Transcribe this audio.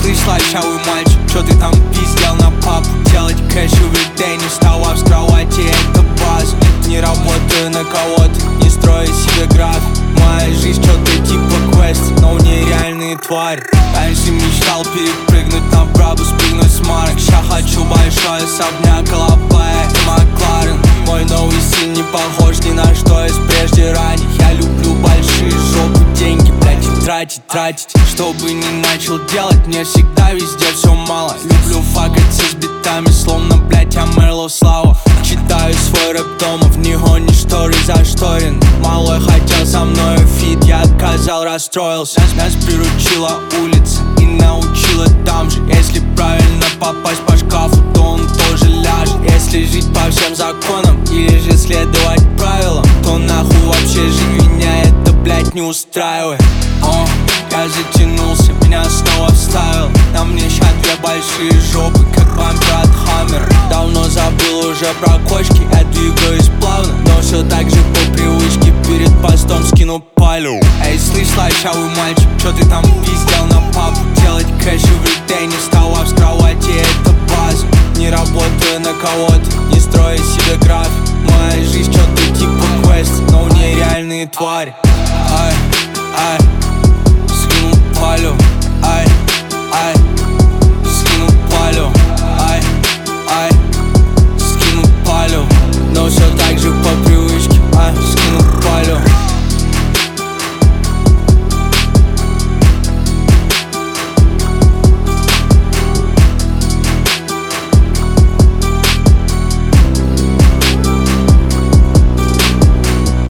слышь, слащавый мальчик, чё ты там пиздел на папу? Делать кэш everyday, не вставав с кровати, это база. Не работаю на кого-то, не строю себе график. Моя жизнь чё-то типа квест, но нереальные твари. Раньше мечтал перепрыгнуть на брабу, спрыгнуть с марок. Ща хочу большой особняк, голубая и Макларен. Мой новый стиль не похож ни на что из прежде ранних. Я люблю большие жопы, деньги, блять, и тратить. Что бы ни начал делать, мне всегда везде все мало. Люблю факаться с битами, словно, блять, я Мерлоу Слава. Читаю свой рэп дома, в него ничто зашторен. Малой хотел со мной фит, я отказал, расстроился. Нас приручила улица и научила там же. Если правильно попасть по шкафу, то он тоже ляжет. Если жить по всем законам или же следовать правилам, то нахуй вообще жить, меня это, блять, не устраивает. Я затянулся, меня снова вставил. На мне ща две большие жопы, как бампер от Хаммера. Давно забыл уже про кочки, я двигаюсь плавно, но все так же по привычке перед постом скину палю. Эй, слышь, слащавый мальчик, чё ты там пиздел на папу?